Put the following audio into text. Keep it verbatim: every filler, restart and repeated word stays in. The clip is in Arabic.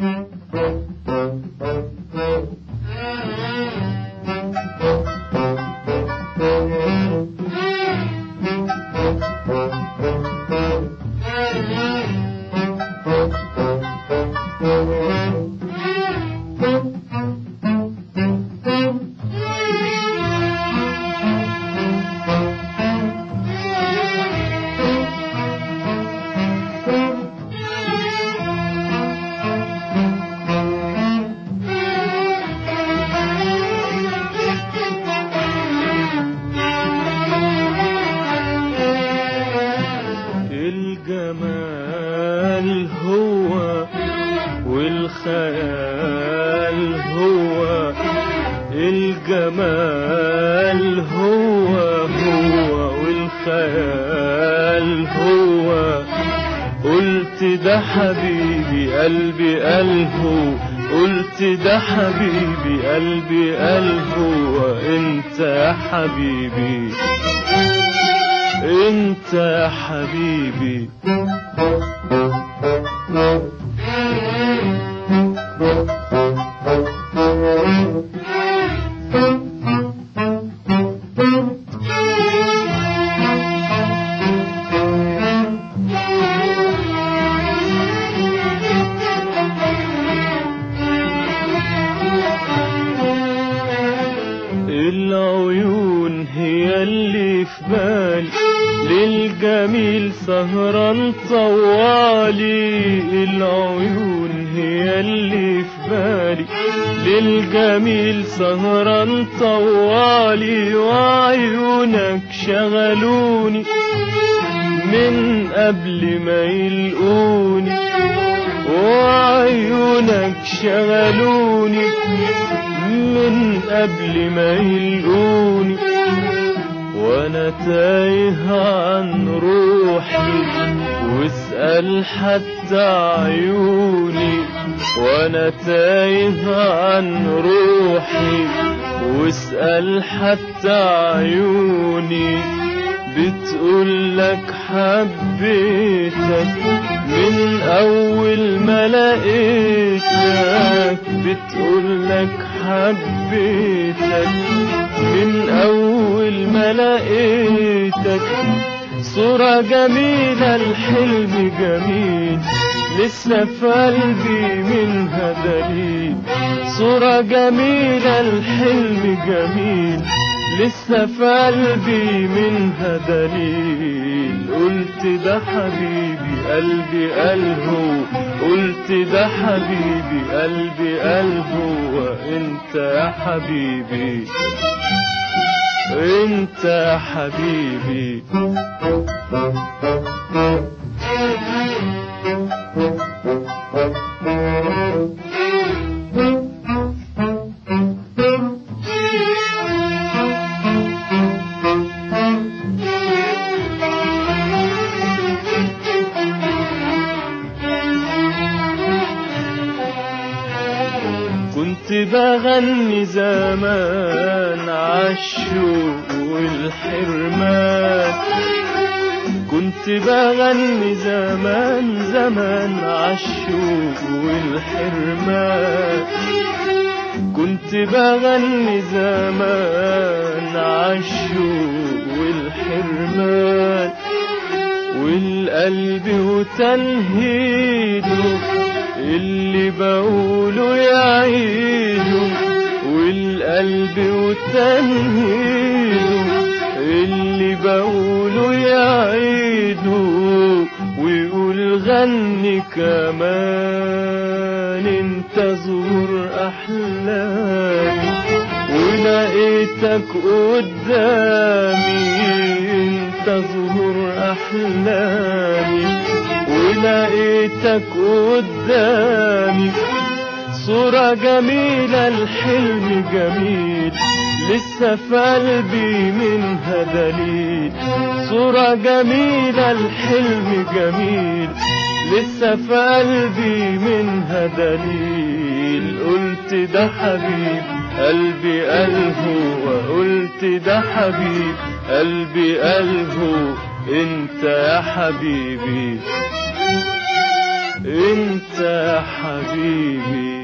الجمال هو والخيال هو، الجمال هو هو والخيال هو. قلت ده حبيبي قلبي قاله، قلت ده حبيبي قلبي قاله، انت يا حبيبي انت يا حبيبي. العيون هي اللي في بالي، للجميل سهران طوالي. العيون هي اللي في بالي، للجميل سهران طوالي. وعيونك شغلوني من قبل ما يلقوني، وعيونك شغلوني من قبل ما يلقوني. وانا تايه عن روحي واسأل حتى عيوني، وانا تايه عن روحي واسأل حتى عيوني. بتقولك حبيتك من اول ما لقيتك، بتقولك حبيتك من اول ما لقيتك. صورة جميلة الحلم جميل، لسه في قلبي منها دليل. صورة جميلة الحلم جميل، لسه في قلبي منها دليل. قلت ده حبيبي قلبي قاله، قلت ده حبيبي قلبي قاله، وانت يا حبيبي انت يا حبيبي. كنت بغني زمان عالشوق والحرمان، كنت بغني زمان زمان عالشوق والحرمان. كنت بغني زمان عالشوق والحرمان. والقلب وتنهيده اللي بقوله يعيده، والقلب وتنهيده اللي بقوله يعيده. ويقول غني كمان انت زهور احلامي، ولقيتك قدامي انت زهور احلامي، ولقيتك قدامي. صورة جميلة الحلم جميل، لسه في قلبي منها دليل. صورة جميلة الحلم جميل، لسه في قلبي منها دليل. قلت ده حبيب قلبي قاله، وقلت ده حبيب قلبي قاله، انت يا حبيبي انت حبيبي